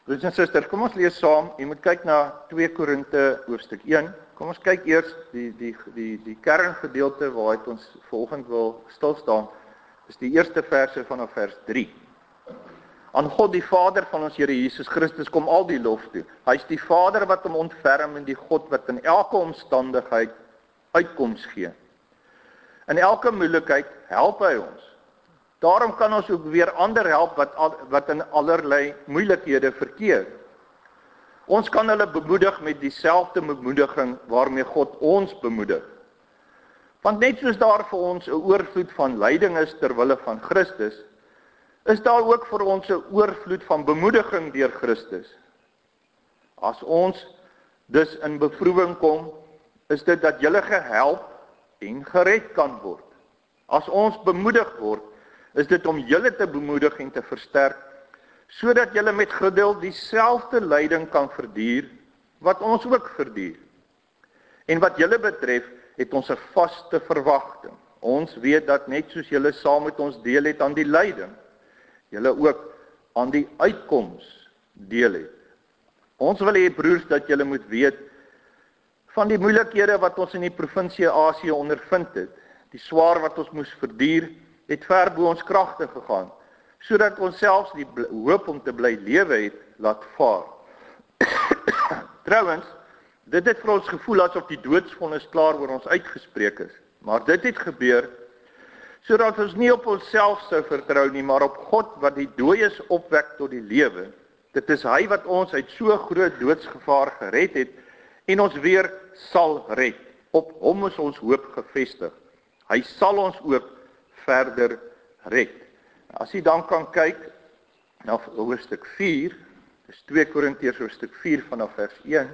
Broers en susters, kom ons lees saam. Jy moet kyk na 2 Korinte hoofstuk 1. Kom ons kyk eers die kerngedeelte waaruit ons vanoggend wil stil staan. Dis die eerste verse vanaf vers 3. Aan God die Vader van ons Here Jesus Christus kom al die lof toe. Hy is die Vader wat hom ontferm en die God wat in elke omstandigheid uitkoms gee. In elke moeilikheid help hy ons. Daarom kan ons ook weer ander help wat in allerlei moeilikhede verkeer. Ons kan hulle bemoedig met dieselfde bemoediging waarmee God ons bemoedig. Want net soos daar vir ons 'n oorvloed van lyding is ter wille van Christus, is daar ook vir ons 'n oorvloed van bemoediging deur Christus. As ons dus in beproewing kom, is dit dat julle gehelp en gered kan word. As ons bemoedig word, is dit om julle te bemoedig en te versterk, sodat julle met geduld dieselfde lyding kan verduur, wat ons ook verduur. En wat julle betref, het ons 'n vaste verwagting. Ons weet dat net soos julle saam met ons deel het aan die lyding, julle ook aan die uitkoms deel het. Ons wil hê, broers, dat julle moet weet van die moeilikhede wat ons in die provinsie Asië ondervind het. Die swaar wat ons moes verduur, het ver bo ons kragte gegaan, sodat ons selfs die hoop om te bly lewe het, laat vaar. Trouwens, dit het vir ons gevoel asof die doodsvonnis klaar oor ons uitgespreek is. Maar dit het gebeur, sodat ons nie op onsself sou vertrou nie, maar op God wat die dooies opwek tot die lewe. Dit is hy wat ons uit so groot doodsgevaar gered het, en ons weer sal red. Op hom is ons hoop gevestig. Hy sal ons ook verder red. As jy dan kan kyk na hoofstuk 4, dis 2 Korintiërs hoofstuk 4 vanaf vers 1.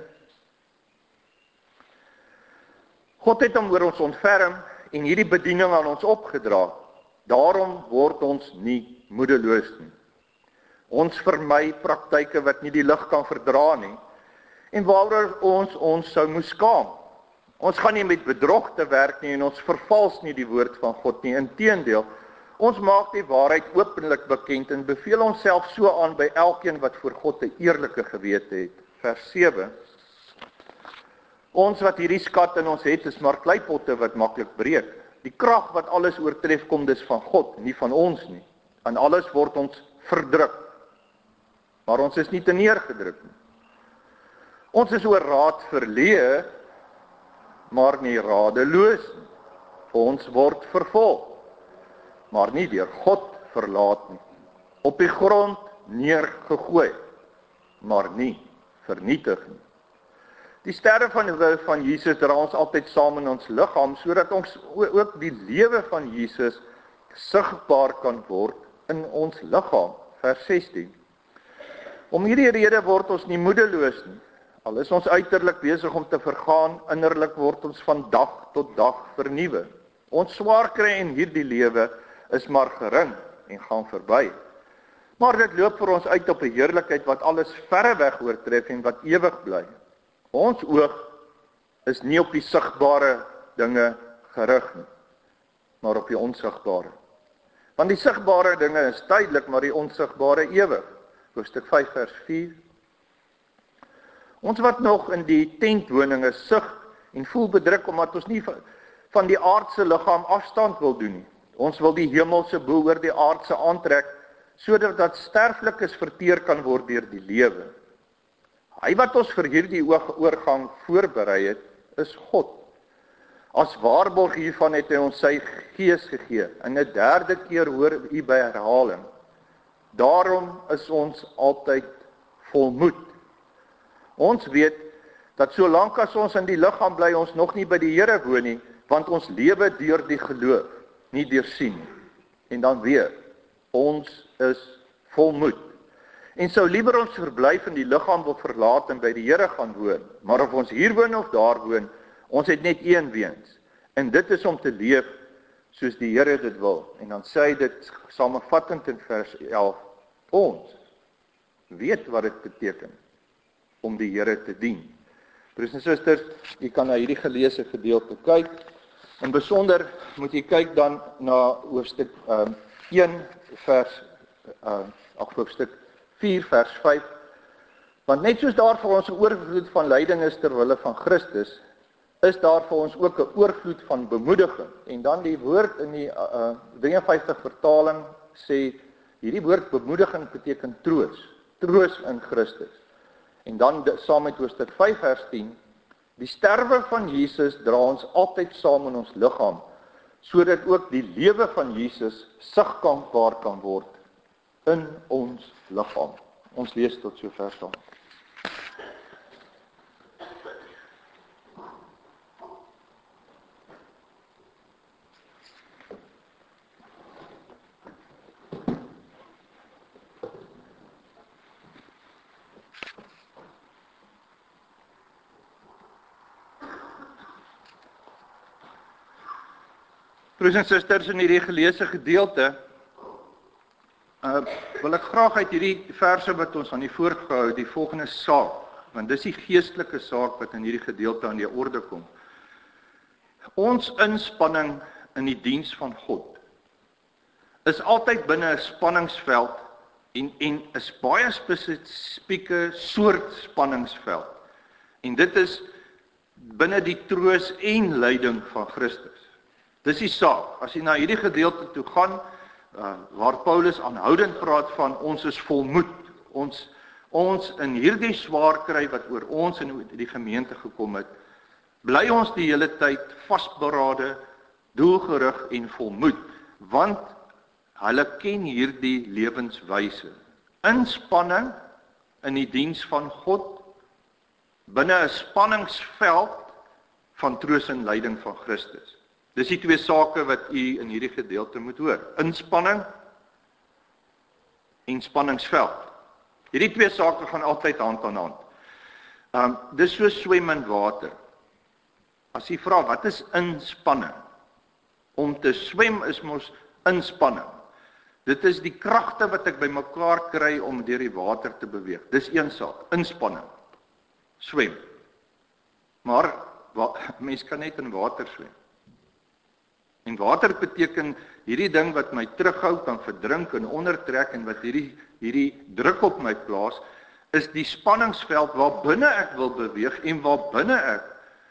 God het hom oor ons ontferm en hierdie bediening aan ons opgedra. Daarom word ons nie moedeloos nie. Ons vermy praktyke wat nie die lig kan verdra nie, en waaroor ons sou moes skaam. Ons gaan nie met bedrog te werk nie en ons vervals nie die woord van God nie. Inteendeel, ons maak die waarheid openlik bekend en beveel onsself so aan by elkeen wat voor God 'n eerlike gewete het. Vers 7. Ons wat hierdie skat in ons het, is maar kleipotte wat maklik breek. Die krag wat alles oortref kom dus van God, nie van ons nie. Aan alles word ons verdruk, maar ons is nie te neergedruk nie. Ons is oor raad verleë, maar nie radeloos nie. Ons word vervolg, maar nie deur God verlaat nie. Op die grond neergegooi, maar nie vernietig nie. Die sterre van Jesus dra ons altyd saam in ons liggaam, sodat ons ook die lewe van Jesus sigbaar kan word in ons liggaam. Vers 16. Om hierdie rede word ons nie moedeloos nie. Al is ons uiterlik besig om te vergaan, innerlik word ons van dag tot dag vernuwe. Ons swaar kry in hierdie lewe is maar gering en gaan verby. Maar dit loop vir ons uit op 'n heerlikheid wat alles verre weg oortref en wat ewig bly. Ons oog is nie op die sigbare dinge gerig nie, maar op die onsigbare. Want die sigbare dinge is tydelik, maar die onsigbare ewig. Hoofstuk 5 vers 4. Ons wat nog in die tentwoninge sug en voel bedruk omdat ons nie van die aardse liggaam afstand wil doen nie. Ons wil die hemelse bo oor die aardse aantrek, sodat dat sterflikes verteer kan word deur die lewe. Hy wat ons vir hierdie oorgang voorberei het, is God. As waarborg hiervan het hy ons sy gees gegee. En 'n derde keer hoor u by herhaling. Daarom is ons altyd volmoed. Ons weet dat solank as ons in die liggaam bly, ons nog nie by die Here woon nie, want ons lewe deur die geloof, nie deur sien nie. En dan weer, ons is volmoed. En sou liewer ons verblyf in die liggaam wil verlaat en by die Here gaan woon. Maar of ons hier woon of daar woon, ons het net een weens. En dit is om te leef soos die Here dit wil. En dan sê hy dit samevattend in vers 11. Ons weet wat dit beteken om die Here te dien. Broers en susters, jy kan na hierdie geleesde gedeelte kyk. In besonder moet jy kyk dan na hoofstuk 1 vers hoofstuk 4 vers 5 Want net soos daar vir ons 'n oorvloed van lyding is ter wille van Christus, is daar vir ons ook 'n oorvloed van bemoediging. En dan die woord in die 53 vertaling sê, hierdie woord bemoediging beteken troos. Troos in Christus. En dan saam met hoofstuk 5 vers 10, die sterwe van Jesus dra ons altyd saam in ons liggaam, sodat ook die lewe van Jesus sigbaar kan word in ons liggaam. Ons lees tot sover saam. Broers en susters, in hierdie geleesde gedeelte wil ek graag uit hierdie verse wat ons aan die voorgehou, die volgende saak, want dis die geestelike saak wat in hierdie gedeelte aan die orde kom. Ons inspanning in die diens van God is altyd binne 'n spanningsveld en is baie spesifieke soort spanningsveld. En dit is binne die troos en lyding van Christus. Dis die saak. As jy na hierdie gedeelte toe gaan, waar Paulus aanhoudend praat van ons is volmoed, ons in hierdie swaar kry wat oor ons en die gemeente gekom het, bly ons die hele tyd vasberade, doelgerig en volmoed, want hulle ken hierdie lewenswyse. Inspanning in die diens van God, binne 'n spanningsveld van troos en lyding van Christus. Dis die twee sake wat u in hierdie gedeelte moet hoor. Inspanning en spanningsveld. Hierdie twee sake gaan altyd hand aan hand. Dis so swem in water. As jy vra, wat is inspanning? Om te swem is mos inspanning. Dit is die kragte wat ek bymekaar kry om deur die water te beweeg. Dis een saak, inspanning. Swem. Maar mens kan net in water swem. En water beteken hierdie ding wat my terughou, kan verdrink en ondertrek en wat hierdie druk op my plaas, is die spanningsveld waar binne ek wil beweeg en waar binne ek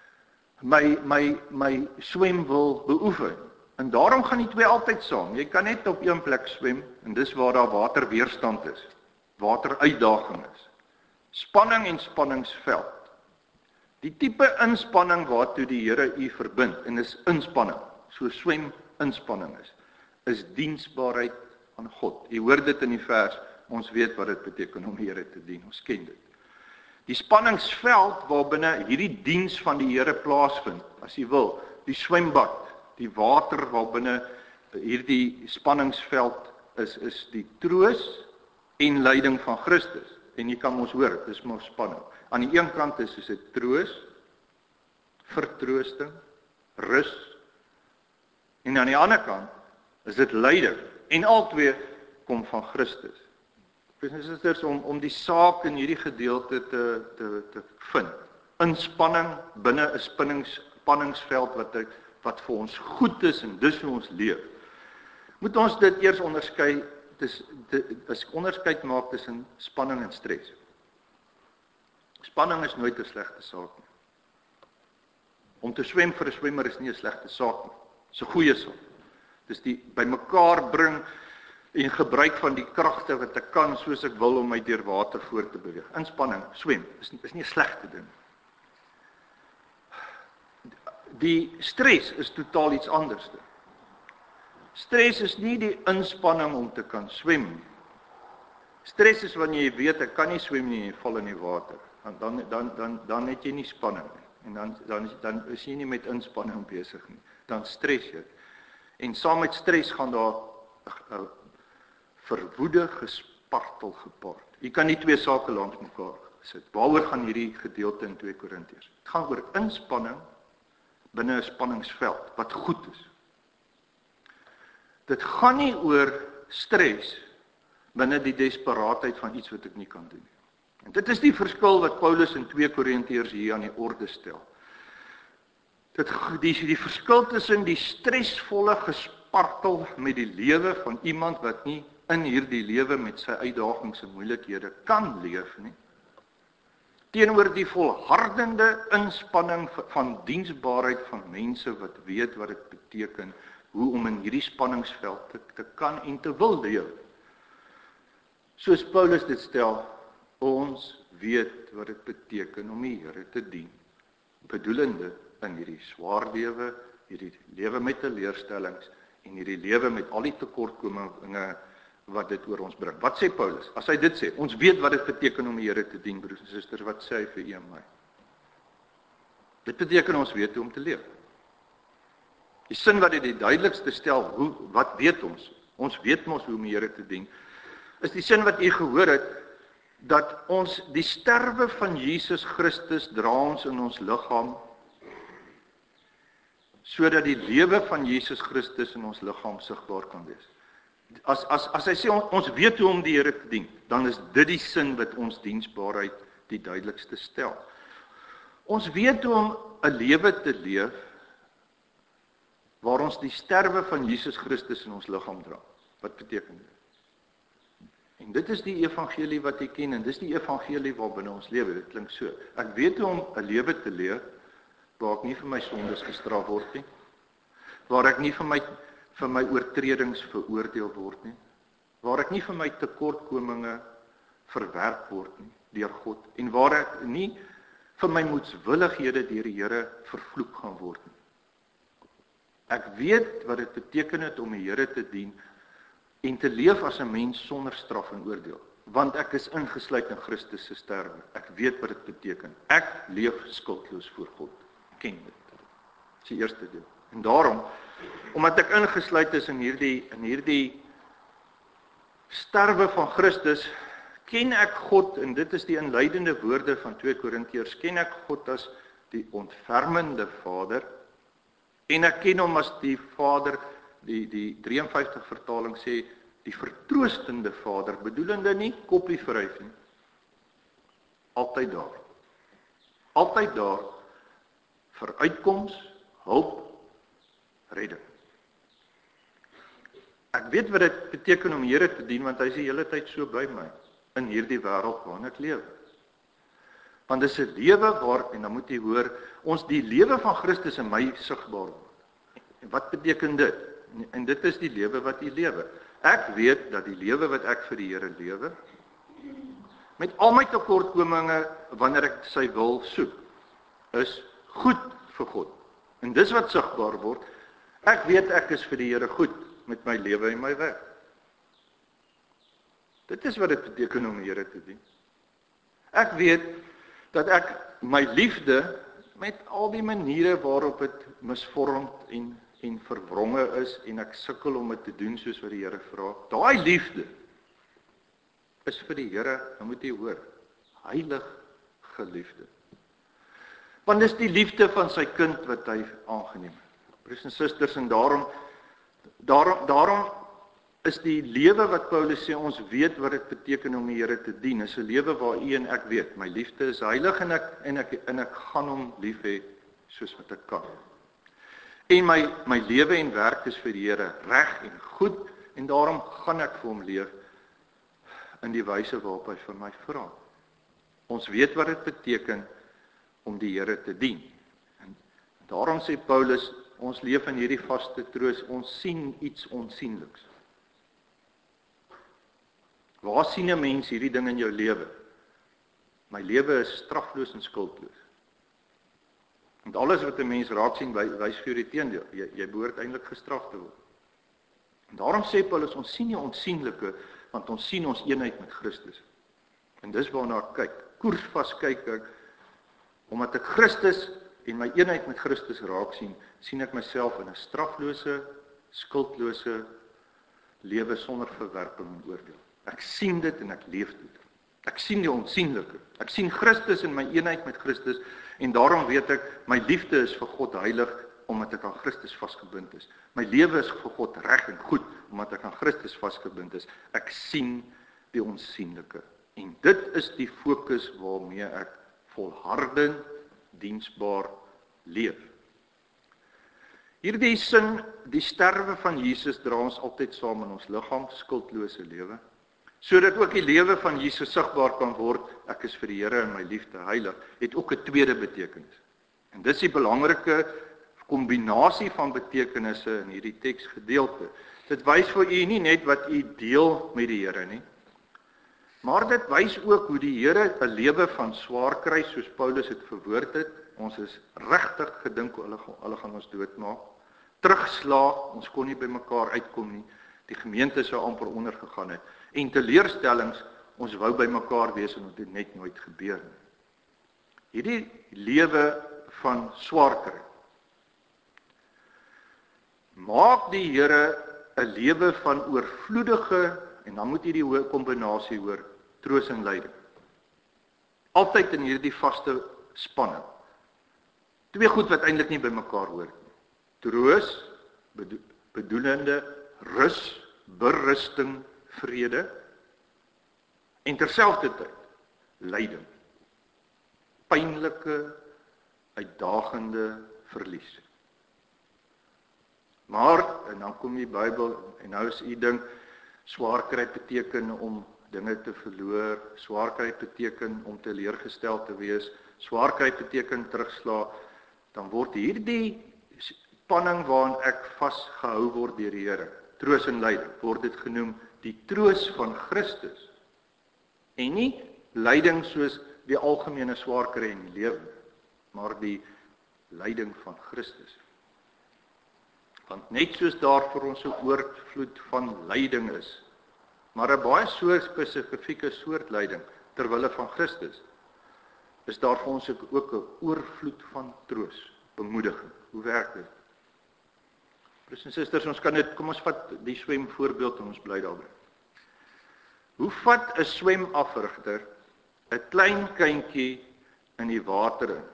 my swem wil beoefen. En daarom gaan die twee altyd saam. Jy kan net op een plek swem en dis waar daar waterweerstand is, wateruitdaging is. Spanning en spanningsveld. Die tipe inspanning waartoe die Here u verbind, en is inspanning, so swem inspanning is diensbaarheid aan God. U hoor dit in die vers, ons weet wat dit beteken om die Here te dien, ons ken dit. Die spanningsveld waarbinne hierdie diens van die Here plaasvind, as jy wil, die swembad, die water waarbinne hierdie spanningsveld is die troos en lyding van Christus. En jy kan ons hoor, dit is maar spanning. Aan die een kant is dit troos, vertroosting, rus, en aan die ander kant is dit lyding. En al twee kom van Christus. Dit is om die saak in hierdie gedeelte te vind. Inspanning binne 'n spanningsveld wat vir ons goed is en dis hoe ons leef. Moet ons dit eers onderskei, onderskeid maak tussen spanning en stres. Spanning is nooit 'n slegte saak nie. Om te swem vir 'n swemmer is nie 'n slegte saak nie. Dis 'n goeie saak. Dis die bymekaar bring en gebruik van die kragte wat ek kan soos ek wil om my deur water voort te beweeg. Inspanning, swem, is nie 'n slegte ding. Die stres is totaal iets anders. Stres is nie die inspanning om te kan swem nie. Stres is wanneer jy weet ek kan nie swem nie en jy val in die water. Dan het jy nie spanning nie. En dan is jy nie met inspanning besig nie. Dan stres jy. En saam met stres gaan daar verwoede gespartel gepaard. Jy kan die twee sake langs mekaar sit. Waaroor gaan hierdie gedeelte in 2 Korintiërs? Dit gaan oor inspanning binne 'n spanningsveld wat goed is. Dit gaan nie oor stres binne die desperaatheid van iets wat ek nie kan doen. En dit is die verskil wat Paulus in 2 Korintiërs hier aan die orde stel. Die verskil tussen die stresvolle gespartel met die lewe van iemand wat nie in hierdie lewe met sy uitdagings en moeilikhede kan leef nie, teenoor die volhardende inspanning van diensbaarheid van mense wat weet wat dit beteken, hoe om in hierdie spanningsveld te kan en te wil leef. Soos Paulus dit stel, ons weet wat dit beteken om die Here te dien, bedoelende in hierdie swaar lewe, hierdie lewe met teleurstellings en hierdie lewe met al die tekortkominge wat dit oor ons bring. Wat sê Paulus? As hy dit sê, ons weet wat dit beteken om die Here te dien, broers en susters, wat sê hy vir u en my? Dit beteken ons weet hoe om te leef. Die sin wat dit die duidelikste stel, wat weet ons? Ons weet mos hoe om die Here te dien, is die sin wat u gehoor het, dat ons die sterwe van Jesus Christus dra ons in ons liggaam, sodat die lewe van Jesus Christus in ons liggaam sigbaar kan wees. As hy sê, ons weet hoe om die Here te dien, dan is dit die sin wat ons diensbaarheid die duidelikste stel. Ons weet hoe om 'n lewe te leef, waar ons die sterwe van Jesus Christus in ons liggaam dra. Wat beteken dit? En dit is die evangelie wat ek ken, en dit is die evangelie waarbinne ons lewe. Dit klink so. Ek weet hoe om 'n lewe te leef, waar ek nie vir my sondes gestraf word nie, waar ek nie vir my oortredings veroordeel word nie, waar ek nie vir my tekortkominge verwerp word nie, deur God, en waar ek nie vir my moedswillighede deur die Here vervloek gaan word nie. Ek weet wat dit beteken het om die Here te dien, en te leef as 'n mens sonder straf en oordeel, want ek is ingesluit in Christus se sterwe. Ek weet wat dit beteken. Ek leef skuldloos voor God. Ek ken dit. Dit is die eerste deel. En daarom, omdat ek ingesluit is in hierdie sterwe van Christus, ken ek God, en dit is die inleidende woorde van 2 Korintiërs, ken ek God as die ontfermende Vader, en ek ken hom as die Vader, die 53 vertaling sê, die vertroostende Vader, bedoelende nie koppie vryf nie. Altyd daar. Altyd daar vir uitkoms, hulp, redding. Ek weet wat dit beteken om die Here te dien, want hy is die hele tyd so by my, in hierdie wêreld waarin ek lewe. Want dis 'n lewe waar, en dan moet jy hoor, ons die lewe van Christus in my sigbaar word. En wat beteken dit? En dit is die lewe wat u lewe. Ek weet dat die lewe wat ek vir die Here lewe, met al my tekortkominge, wanneer ek sy wil soek, is goed vir God. En dis wat sigbaar word. Ek weet ek is vir die Here goed met my lewe en my werk. Dit is wat dit beteken om die Here te dien. Ek weet dat ek my liefde met al die maniere waarop dit misvormd en verwronge is, en ek sukkel om dit te doen soos wat die Here vra. Daai liefde is vir die Here, nou moet jy hoor, heilig geliefde. Want dis die liefde van sy kind wat hy aangeneem het. Broers en susters, en daarom is die lewe wat Paulus sê, ons weet wat dit beteken om die Here te dien, is 'n lewe waar u en ek weet, my liefde is heilig, en ek gaan hom lief hê soos wat ek kan. En my lewe en werk is vir die Here reg en goed, en daarom gaan ek vir hom leef in die wyse waarop hy vir my vra. Ons weet wat dit beteken om die Here te dien. En daarom sê Paulus, ons leef in hierdie vaste troos, ons sien iets onsienliks. Waar sien 'n mens hierdie ding in jou lewe? My lewe is strafloos en skuldloos. Want alles wat 'n mens raak sien, wys vir die teendeel. Jy behoort eintlik gestraf te word. En daarom sê Paulus, ons sien nie onsienlike, want ons sien ons eenheid met Christus. En dis waarna ek kyk. Koersvas kyk ek, omdat ek Christus en my eenheid met Christus raak sien, sien ek myself in 'n straflose, skuldlose lewe sonder verwerping en oordeel. Ek sien dit en ek leef dit. Ek sien die onsienlike. Ek sien Christus in my eenheid met Christus, en daarom weet ek, my liefde is vir God heilig, omdat ek aan Christus vasgebind is. My lewe is vir God reg en goed, omdat ek aan Christus vasgebind is. Ek sien die onsienlike. En dit is die fokus waarmee ek volhardend, diensbaar leef. Hierdie sin, die sterwe van Jesus dra ons altyd saam in ons liggaam, skuldlose lewe. sodat ook die lewe van Jesus sigbaar kan word, ek is vir die Here in my liefde heilig, het ook 'n tweede betekenis. En dis die belangrike kombinasie van betekenisse in hierdie teksgedeelte. Dit wys vir u nie net wat u deel met die Here nie, maar dit wys ook hoe die Here 'n lewe van swaar kry, soos Paulus het verwoord het. Ons is regtig gedink hulle gaan ons doodmaak. Terugslag, ons kon nie by mekaar uitkom nie. Die gemeente sou amper ondergegaan het. En teleurstellings, ons wou by mekaar wees en dit het net nooit gebeur nie. Hierdie lewe van swaar kry maak die Here 'n lewe van oorvloedige, en dan moet jy die kombinasie hoor, troos en lyding. Altyd in hierdie vaste spanning. Twee goed wat eintlik nie by mekaar hoor nie. Troos, bedoelende rus, berusting, vrede, en terselfdertyd lyding. Pynlike, uitdagende verlies. Maar, en dan kom die Bybel, en nou is die ding, swaar kry beteken om dinge te verloor, swaar kry beteken om teleurgestel te wees, swaar kry beteken terugslaan, dan word hierdie spanning waarin ek vasgehou word deur die Here, troos en lyding, word dit genoem die troos van Christus. En nie lyding soos die algemene swaar kry in die lewe, maar die lyding van Christus. Want net soos daar vir ons 'n oorvloed van lyding is, maar 'n baie so spesifieke soort lyding terwille van Christus, is daar vir ons ook 'n oorvloed van troos, bemoediging. Hoe werk dit? Broers en susters, ons kan dit, kom ons vat die swem voorbeeld en ons bly daarby. Hoe vat 'n swemafrigter 'n klein kindjie in die water in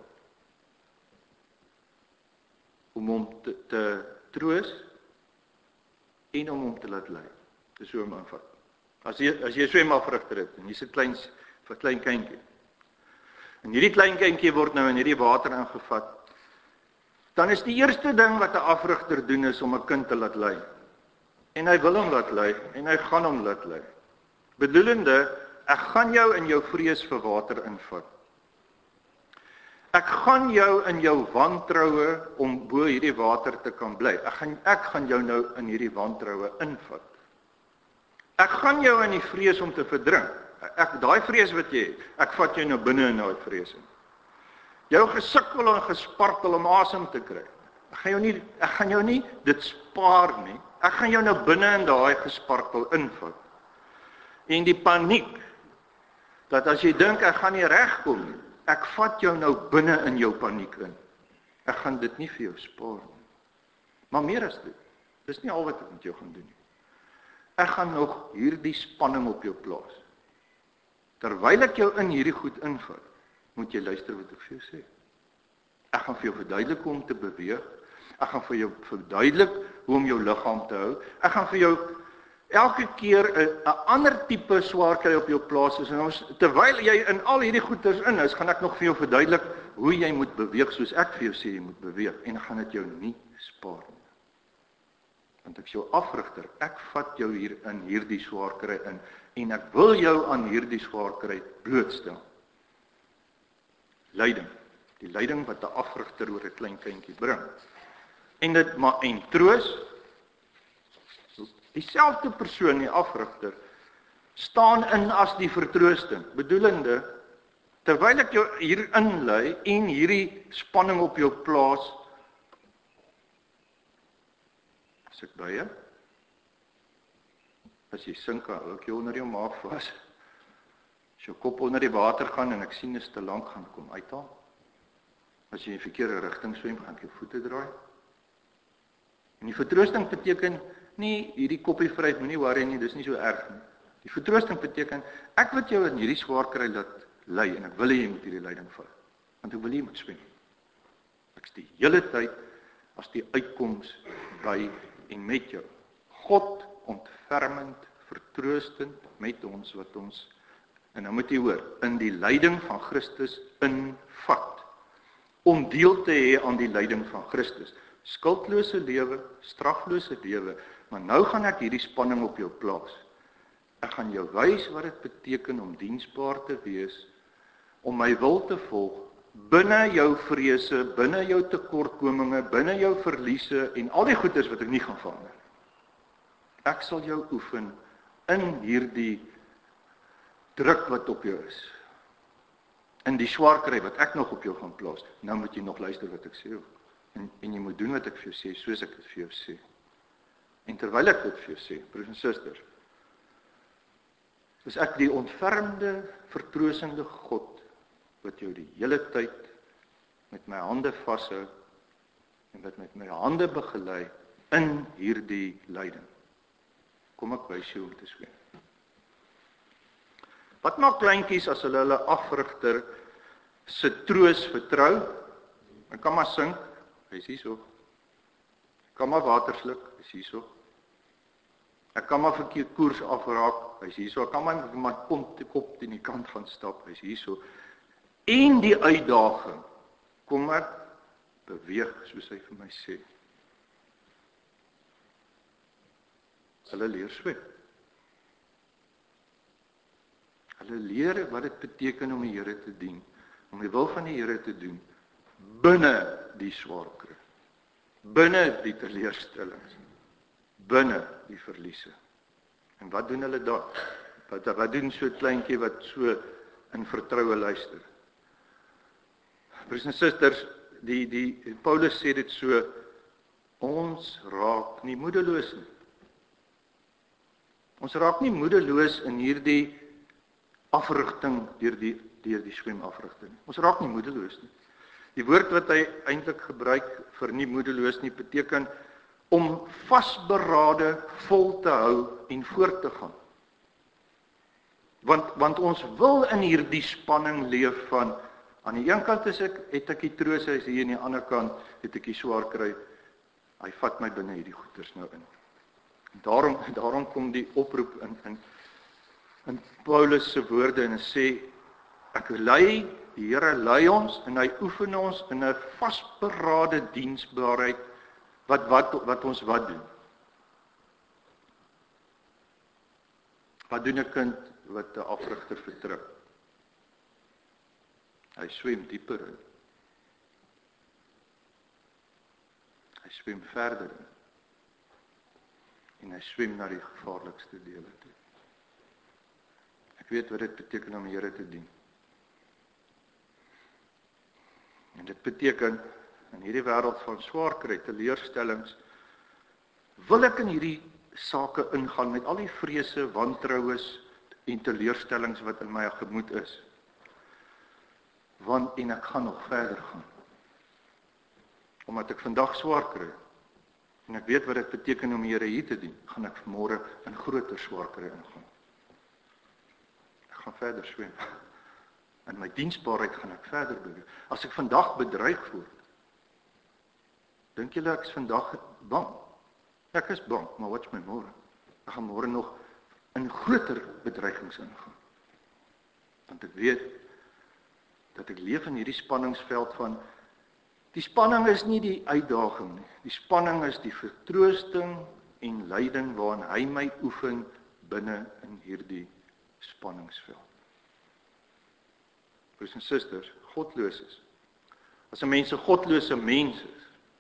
om hom te troos en om hom te laat lei? Dis so om aanvat. As jy 'n swemafrigter het en jy's 'n klein kindjie, en hierdie klein kindjie word nou in hierdie water ingevat, dan is die eerste ding wat 'n afrigter doen is om 'n kind te laat lei. En hy wil hom laat lei en hy gaan hom laat lei. Bedoelende, ek gaan jou in jou vrees vir water invat. Ek gaan jou in jou wantroue om bo hierdie water te kan bly. Ek gaan jou nou in hierdie wantroue invat. Ek gaan jou in die vrees om te verdrink. Daai vrees wat jy het, ek vat jou nou binne in daai vrees in. Jou gesukkel en gespartel om asem te kry. Ek gaan jou nie dit spaar nie. Ek gaan jou nou binne in daai gespartel invat. En die paniek, dat as jy dink ek gaan nie regkom nie, ek vat jou nou binne in jou paniek in. Ek gaan dit nie vir jou spaar nie. Maar meer as dit, dis nie al wat ek met jou gaan doen nie. Ek gaan nog hierdie spanning op jou plaas. Terwyl ek jou in hierdie goed invat, moet jy luister wat ek vir jou sê. Ek gaan vir jou verduidelik hoe om te beweeg. Ek gaan vir jou verduidelik hoe om jou liggaam te hou. Ek gaan vir jou elke keer 'n ander tipe swaar kry op jou plaas is. En terwyl jy in al hierdie goeders in is, gaan ek nog vir jou verduidelik hoe jy moet beweeg soos ek vir jou sê jy moet beweeg. En ek gaan dit jou nie spaar nie. Want ek is jou afrigter. Ek vat jou hier in hierdie swaar kry in en ek wil jou aan hierdie swaar kry blootstel. Lyding. Die lyding wat 'n afrigter oor 'n klein kindjie bring. En troos. Dieselfde persoon, die afrigter, staan in as die vertroosting, bedoelende, terwyl ek jou hier inlei en hierdie spanning op jou plaas, as ek by jou, as jy sink, hou ek jou onder jou maag vas, as jou kop onder die water gaan en ek sien is te lank, gaan kom uithaal, as jy in die verkeerde rigting swem, gaan ek jou voete draai, en die vertroosting beteken, nie hierdie koppie vryheid, moenie worry nie, dis nie so erg nie. Die vertroosting beteken, ek wil jou in hierdie swaar kry laat lei, en ek wil jy moet hierdie lyding vat, want ek wil jy moet swem. Ek is die hele tyd as die uitkoms by en met jou. God ontfermend, vertroostend met ons wat ons, en nou moet jy hoor, in die lyding van Christus invat, om deel te hê aan die lyding van Christus. Skuldlose lewe, straflose lewe, maar nou gaan ek hierdie spanning op jou plaas. Ek gaan jou wys wat dit beteken om diensbaar te wees, om my wil te volg, binne jou vrese, binne jou tekortkominge, binne jou verliese en al die goeders wat ek nie gaan verander. Ek sal jou oefen in hierdie druk wat op jou is. In die swaar kry wat ek nog op jou gaan plaas. Nou moet jy nog luister wat ek sê. En jy moet doen wat ek vir jou sê, soos ek dit vir jou sê. En terwyl ek dit vir jou sê, broers en susters, is ek die ontfermde, vertroostende God, wat jou die hele tyd met my hande vashou en wat met my hande begelei in hierdie lyding. Kom ek wys jou om te swem. Wat maak kleintjies as hulle afrigter se troos vertrou? Ek kan maar sink, hy is hierso. Ek kan maar water sluk, hy is hierso. Ek kan maar verkeerd koers afraak, hy is hierso. Ek kan maar kop teen die kant gaan stap, hy is hierso. En die uitdaging, kom ek beweeg, soos hy vir my sê. Hulle leer swem. Hulle leer wat dit beteken om die Here te dien, om die wil van die Here te doen, binne die swaar kry, binne die teleurstellings, binne die verliese. En wat doen hulle dan? Wat doen so 'n kleintjie wat so in vertroue luister? Broers en susters, Paulus sê dit so, ons raak nie moedeloos nie. Ons raak nie moedeloos in hierdie afrigting, deur die swemafrigting. Ons raak nie moedeloos nie. Die woord wat hy eintlik gebruik vir nie moedeloos nie, beteken om vasberade vol te hou en voort te gaan. Want ons wil in hierdie spanning leef van, aan die een kant het ek die troos, hy is hier, aan die ander kant het ek die swaar kry, hy vat my binne hierdie goeters nou in. Daarom kom die oproep in Paulus se woorde en hy sê, die Here lei ons en hy oefen ons in 'n vasberade diensbaarheid, wat ons doen. Wat doen 'n kind wat 'n afrigter vertrou? Hy swem dieper in. Hy swem verder in. En hy swem na die gevaarlikste dele toe. Ek weet wat dit beteken om die Here te dien. En dit beteken, in hierdie wêreld van swaar kry, teleurstellings, wil ek in hierdie sake ingaan met al die vrese, wantroues en teleurstellings wat in my gemoed is. En ek gaan nog verder gaan. Omdat ek vandag swaar kry, en ek weet wat dit beteken om die Here hier te dien, gaan ek môre in groter swaar kry ingaan. Ek gaan verder swem. In my diensbaarheid gaan ek verder beweeg. As ek vandag bedreig word, dink julle ek is vandag bang? Ek is bang, maar wat's my môre? Ek gaan môre nog in groter bedreigings ingaan. Want ek weet dat ek leef in hierdie spanningsveld van, die spanning is nie die uitdaging nie. Die spanning is die vertroosting en lyding waarin hy my oefen binne in hierdie spanningsveld. Broers en susters, godloos is. As 'n mens 'n godlose mens is,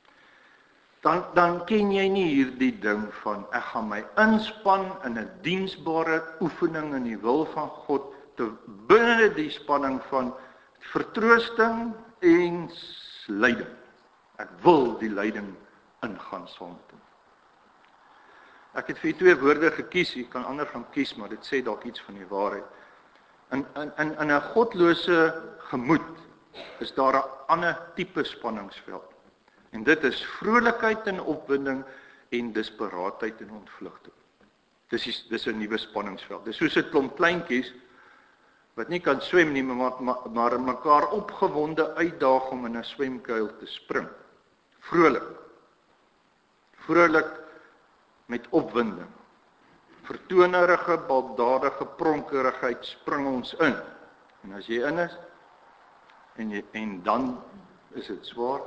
dan ken jy nie hierdie ding van, ek gaan my inspann in 'n diensbare oefening in die wil van God, binne die spanning van vertroosting en lyding. Ek wil die lyding ingaan saam met hom. Ek het vir twee woorde gekies, jy kan ander gaan kies, maar dit sê dalk iets van die waarheid. In 'n godlose gemoed is daar 'n ander tipe spanningsveld. En dit is vrolikheid en opwinding en desperaatheid en ontvlugting. Dis 'n nuwe spanningsveld. Dis soos 'n klomp kleintjies wat nie kan swem nie, maar mekaar opgewonde uitdaag om in 'n swemkuil te spring. Vrolik met opwinding. Vertonerige, baldadige pronkerigheid spring ons in. En as jy in is, en dan is dit swaar,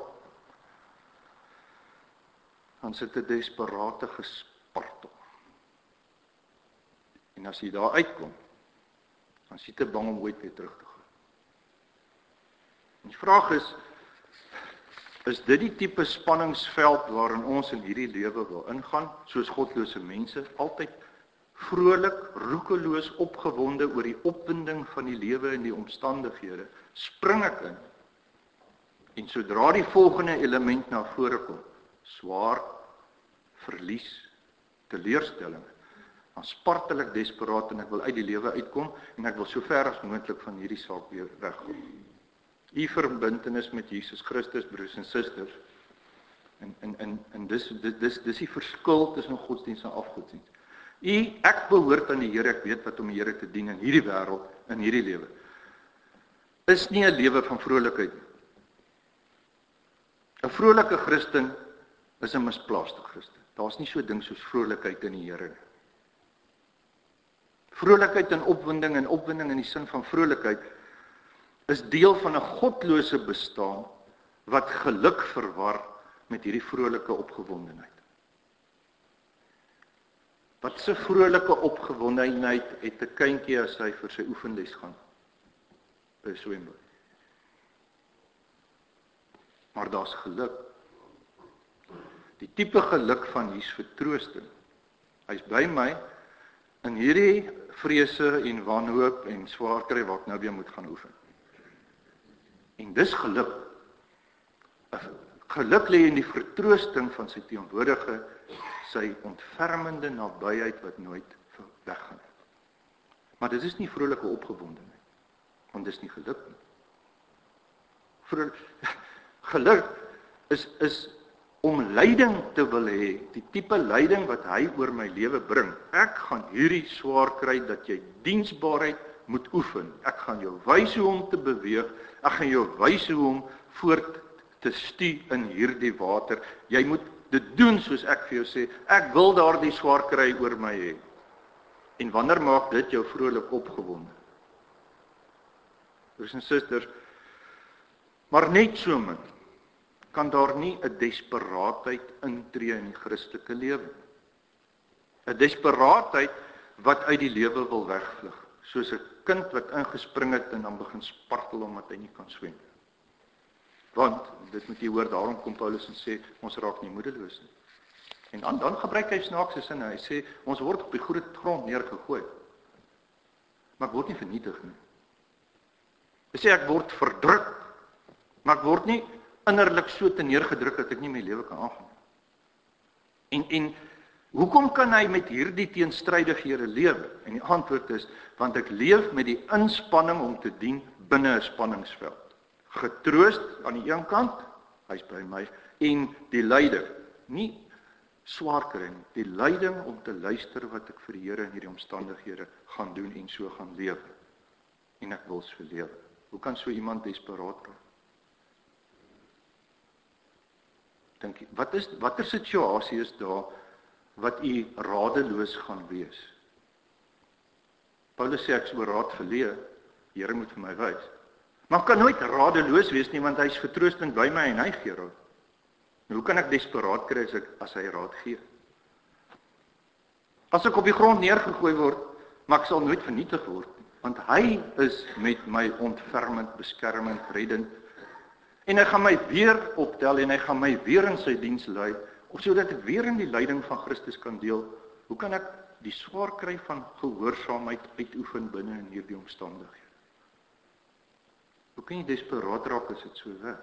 dan sit 'n desperate gespartel. En as jy daar uitkom, dan is jy te bang om ooit weer terug te gaan. En die vraag is dit die tipe spanningsveld waarin ons in hierdie lewe wil ingaan, soos godlose mense, altyd vrolik, roekeloos, opgewonde oor die opwinding van die lewe en die omstandighede, spring ek in. En sodra die volgende element na vore kom, swaar, verlies, teleurstelling, dan spartel ek desperaat en ek wil uit die lewe uitkom en ek wil so ver as moontlik van hierdie saak weer wegkom. U verbintenis met Jesus Christus, broers en susters, en dis die verskil tussen godsdienst en afgodsdienst. Ek behoort aan die Here, ek weet wat om die Here te dien in hierdie wêreld, in hierdie lewe. Is nie 'n lewe van vrolikheid nie. 'n vrolike Christen is 'n misplaaste Christen. Daar's nie so 'n ding soos vrolikheid in die Here nie. Vrolikheid en opwinding in die sin van vrolikheid is deel van 'n godlose bestaan wat geluk verwar met hierdie vrolike opgewondenheid. Wat se vrolike opgewondenheid het 'n kindjie as hy vir sy oefenles gaan by swembad. Maar daar's geluk. Die tipe geluk van hier's vertroosting. Hy's by my in hierdie vrese en wanhoop en swaar kry wat ek nou weer moet gaan oefen. En dis geluk. Geluk lê in die vertroosting van sy teenwoordige, sy ontfermende nabyheid wat nooit weggaan. Maar dit is nie vrolike opgewondenheid, want dis nie geluk nie. Geluk is om leiding te wil hê, die tipe leiding wat hy oor my lewe bring. Ek gaan hierdie swaar kry dat jy diensbaarheid moet oefen. Ek gaan jou wys hoe om te beweeg. Ek gaan jou wys hoe om voort te stuur in hierdie water. Jy moet dit doen soos ek vir jou sê. Ek wil daardie swaar kry oor my hê. En wanneer maak dit jou vrolik opgewonde? Broers en susters, maar net so min kan daar nie 'n desperaatheid intree in die Christelike lewe. 'n Desperaatheid wat uit die lewe wil wegvlug, soos 'n kind wat ingespring het en dan begin spartel omdat hy nie kan swem. Want, dit moet jy hoor, daarom kom Paulus en sê, ons raak nie moedeloos nie. En dan gebruik hy snaakse sinne, hy sê, ons word op die goeie grond neergegooi. Maar ek word nie vernietig nie. Hy sê, ek word verdruk, maar ek word nie innerlik so te neergedruk dat ek nie my lewe kan aangaan. En hoekom kan hy met hierdie teenstrydighede lewe? En die antwoord is, want ek leef met die inspanning om te dien binne 'n spanningsveld. Getroost aan die een kant, hy's by my, en die leider, nie swaar kry nie, die leiding om te luister wat ek vir die Here in hierdie omstandighede gaan doen en so gaan lewe. En ek wil so lewe. Hoe kan so iemand desperaat raak? Dink, watter situasie is daar wat u radeloos gaan wees? Paulus sê ek is oor raad verleë, die Here moet vir my wys. Maar kan nooit radeloos wees nie, want hy is vertroostend by my en hy gee raad. Hoe kan ek desperaat kry as hy raad gee? As ek op die grond neergegooi word, maar ek sal nooit vernietig word, want hy is met my ontfermend, beskermend, reddend, en hy gaan my weer optel en hy gaan my weer in sy diens lei, of sodat ek weer in die leiding van Christus kan deel. Hoe kan ek die swaar kry van gehoorsaamheid uitoefen binne in hierdie omstandighede? Hoe kan jy desperaat raak as dit so werk?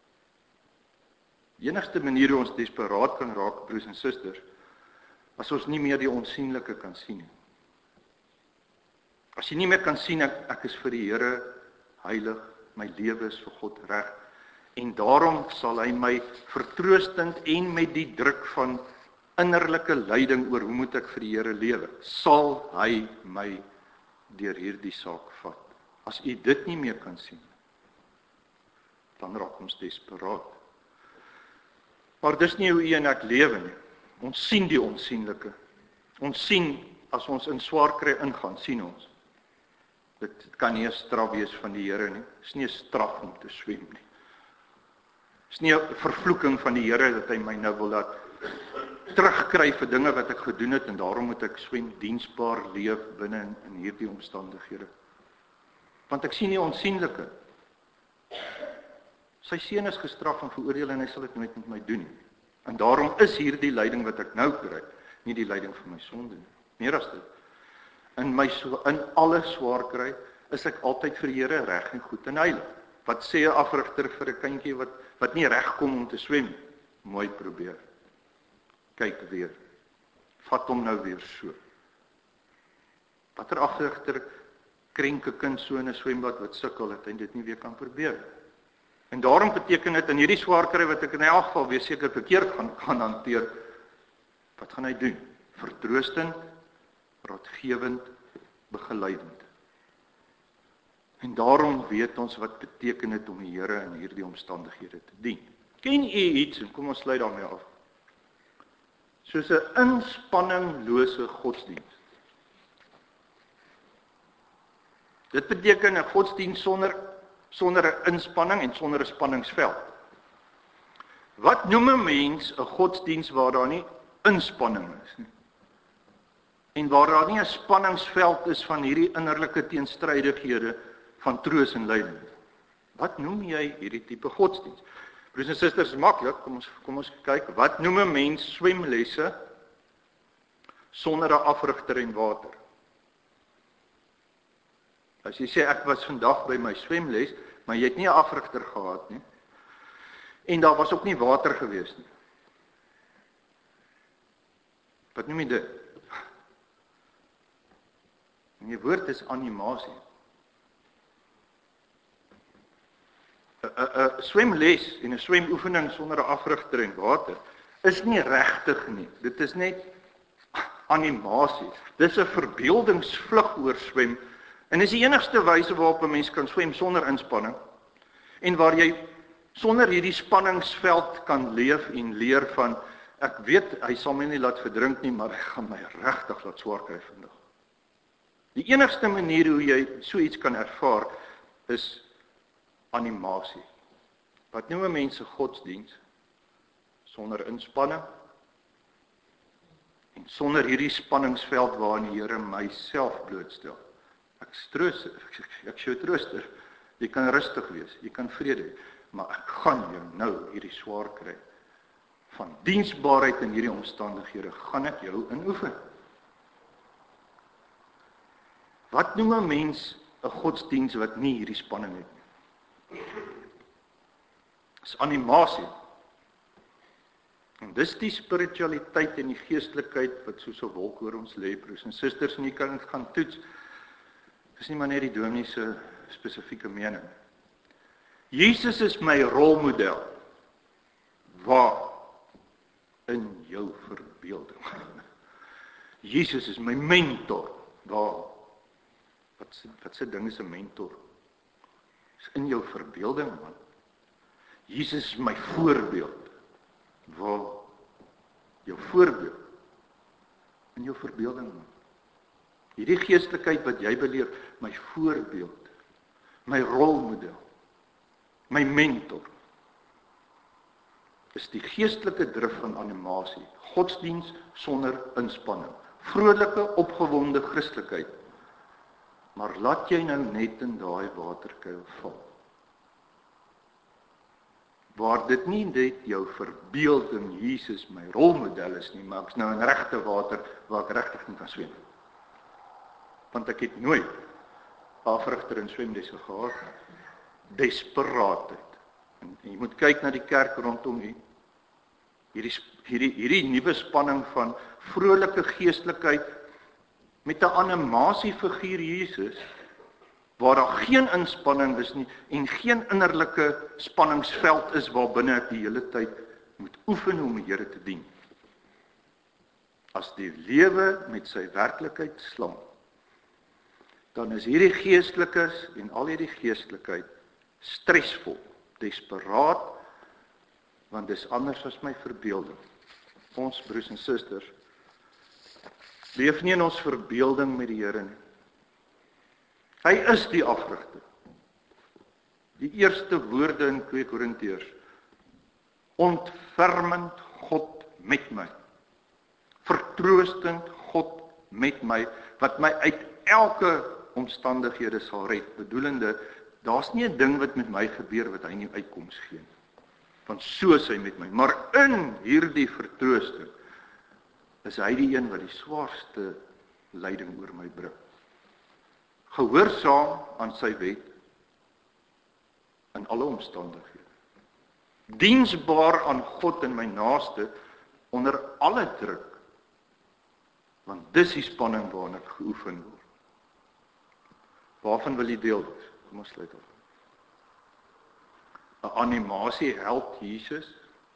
Die enigste manier hoe ons desperaat kan raak, broers en susters, as ons nie meer die onsienlike kan sien nie. As jy nie meer kan sien, ek is vir die Here heilig, my lewe is vir God reg, en daarom sal hy my vertroostend en met die druk van innerlike leiding oor hoe moet ek vir die Here lewe, sal hy my deur hierdie saak vat. As u dit nie meer kan sien, dan raak ons desperaat. Maar dis nie hoe u en ek lewe nie. Ons sien die onsienlike. Ons sien, as ons in swaar kry ingaan, sien ons. Dit kan nie 'n straf wees van die Here nie. Dit is nie 'n straf om te swem nie. Dit is nie 'n vervloeking van die Here dat hy my nou wil laat terugkry vir dinge wat ek gedoen het, en daarom moet ek swem diensbaar leef binne in hierdie omstandighede. Want ek sien die onsienlike. Sy seun is gestraf en veroordeel en hy sal dit nooit met my doen nie. En daarom is hierdie lyding wat ek nou kry, nie die lyding van my sonde nie. Meer as dit. In alle swaar kry, is ek altyd vir die Here reg en goed en heilig. Wat sê 'n afrigter vir 'n kindjie wat nie reg kom om te swem? Mooi probeer. Kyk weer. Vat hom nou weer so. Watter afrigter krenk 'n kind so in 'n swembad wat sukkel dat hy dit nie weer kan probeer? En daarom beteken dit in hierdie swaar kry wat ek in elk geval weer seker verkeerd gaan hanteer, wat gaan hy doen? Vertroostend, raadgewend, begeleidend. En daarom weet ons wat beteken dit om die Here in hierdie omstandighede te dien. Ken u iets, en kom ons sluit daarmee af, soos 'n inspanninglose godsdienst? Dit beteken 'n godsdienst sonder 'n inspanning en sonder 'n spanningsveld. Wat noem 'n mens 'n godsdienst waar daar nie inspanning is nie? En waar daar nie 'n spanningsveld is van hierdie innerlike teenstrydighede van troos en lyding. Wat noem jy hierdie tipe godsdienst? Broers en susters, is maklik, kom ons kyk. Wat noem 'n mens swemlesse sonder 'n afrigter en water? As jy sê, ek was vandag by my swemles, maar jy het nie 'n afrigter gehad nie, en daar was ook nie water gewees nie. Wat noem jy dit? En die woord is animasie. 'n swemles en 'n zwemoefening sonder 'n afrigter en water is nie regtig nie. Dit is net animasie. Dis 'n verbeeldingsvlug oor swem, en is die enigste wyse waarop 'n mens kan swem sonder inspanning, en waar jy sonder hierdie spanningsveld kan leef en leer van, ek weet, hy sal my nie laat verdrink nie, maar hy gaan my regtig laat swaar kry vandag. Die enigste manier hoe jy so iets kan ervaar, is animasie. Wat noem 'n mens 'n godsdienst? Sonder inspanning, en sonder hierdie spanningsveld waarin die Here myself blootstel. Ek is jou trooster. Jy kan rustig wees, jy kan vrede hê, maar ek gaan jou nou hierdie swaar kry. Van diensbaarheid in hierdie omstandighede gaan ek jou inoefen. Wat noem 'n mens 'n godsdienst wat nie hierdie spanning het nie? Dis animasie. En dis die spiritualiteit en die geestelikheid wat soos 'n wolk oor ons lê, broers en susters, en jy kan dit gaan toets. Dis nie maar net die dominee se spesifieke mening. Jesus is my rolmodel. Waar? In jou verbeelding. Jesus is my mentor. Waar? Wat se ding is 'n mentor? Is in jou verbeelding, man. Jesus is my voorbeeld. Waar? Jou voorbeeld. In jou verbeelding, man. Hierdie geestelikheid wat jy beleef, my voorbeeld, my rolmodel, my mentor, is die geestelike drif van animasie, godsdienst sonder inspanning, vrolike, opgewonde Christelikheid. Maar laat jy nou net in daai waterkuil val. Waar dit nie net jou verbeelding Jesus my rolmodel is nie, maar ek is nou in regte water waar ek regtig nie kan swem. Want ek het nooit afrigter en swemlesse gehad. Desperaatheid. En jy moet kyk na die kerk rondom u. Hierdie nuwe spanning van vrolike geestelikheid met 'n animasiefiguur Jesus, waar daar geen inspanning is nie en geen innerlike spanningsveld is waarbinne ek die hele tyd moet oefen om die Here te dien. As die lewe met sy werklikheid slam, dan is hierdie geestelikes en al hierdie geestelikheid stresvol, desperaat, want dis anders as my verbeelding. Ons broers en susters, leef nie in ons verbeelding met die Here nie. Hy is die afrigter. Die eerste woorde in 2 Korintiërs, ontfermend God met my. vertroostend God met my, wat my uit elke omstandighede sal red, bedoelende, daar's nie 'n ding wat met my gebeur wat hy nie uitkoms gee nie. Want so is hy met my, maar in hierdie vertroosting is hy die een wat die swaarste lyding oor my bring. Gehoorsaam aan sy wet in alle omstandighede. Diensbaar aan God en my naaste onder alle druk, want dis die spanning waarin ek geoefen word. Waarvan wil jy deel? Kom ons sluit af. 'n Animasie held Jesus,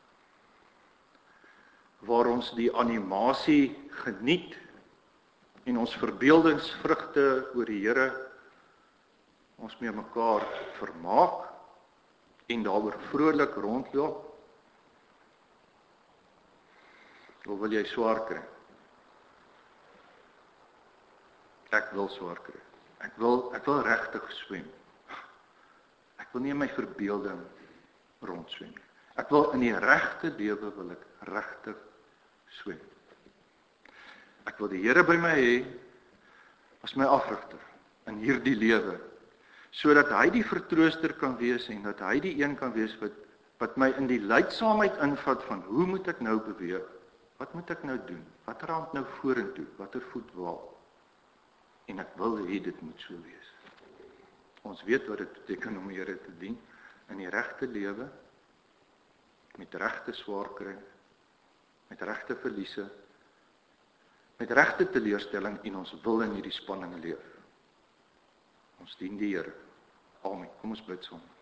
waar ons die animasie geniet en ons verbeeldingsvrugte oor die Here ons mee mekaar vermaak en daaroor vrolik rondloop. Of wil jy swaar kry? Ek wil swaar kry. Ek wil regtig swem. Ek wil nie in my verbeelding rondswem nie. Ek wil in die regte lewe wil ek regtig swem. Ek wil die Here by my hê as my afrigter in hierdie lewe, sodat hy die vertrooster kan wees en dat hy die een kan wees wat my in die leidsaamheid invat van hoe moet ek nou beweeg? Wat moet ek nou doen? Watter hand nou vorentoe? Watter voet waar? En ek wil hê dit moet so wees. Ons weet wat dit beteken om die Here te dien in die regte lewe, met regte swaar kry, met regte verliese, met regte teleurstelling en ons wil in hierdie spanning leef. Ons dien die Here. Amen. Kom ons bid saam.